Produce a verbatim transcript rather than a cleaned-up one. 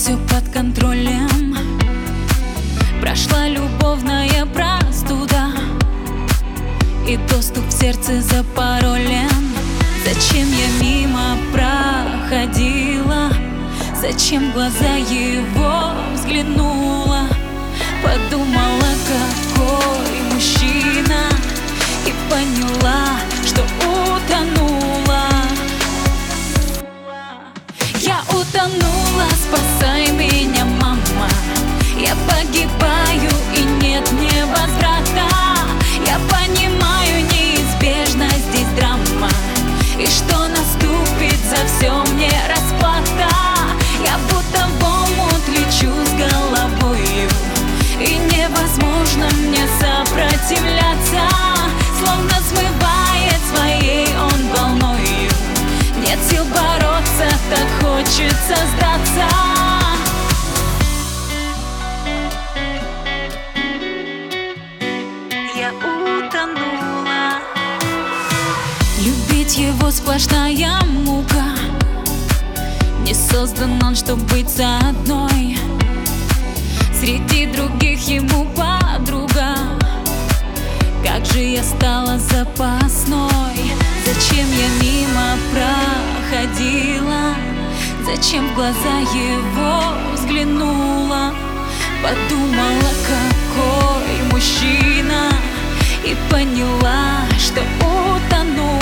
все под контролем. Прошла любовная простуда, и доступ в сердце запаролен. Зачем я мимо проходила? Зачем в глаза его взглянула? Подумала, какой мужчина, и поняла, что утонула. Я утонула, спасай меня, мама. Я погибаю, и нет невозврата. Я понимаю, неизбежна здесь драма, и что наступит, за все мне расплата. Я будто в омут лечу с головою, и невозможно мне сопротивляться. Словно смывает своей он волною. Нет сил бороться, так хочется сдаться. Я утонула. Любить его сплошная мука. Не создан он, чтоб быть со одной. Среди других ему подруга. Как же я стала запасной? Зачем я мимо проходила? Зачем в глаза его взглянула? Подумала, какой мужчина, и поняла, что утонула.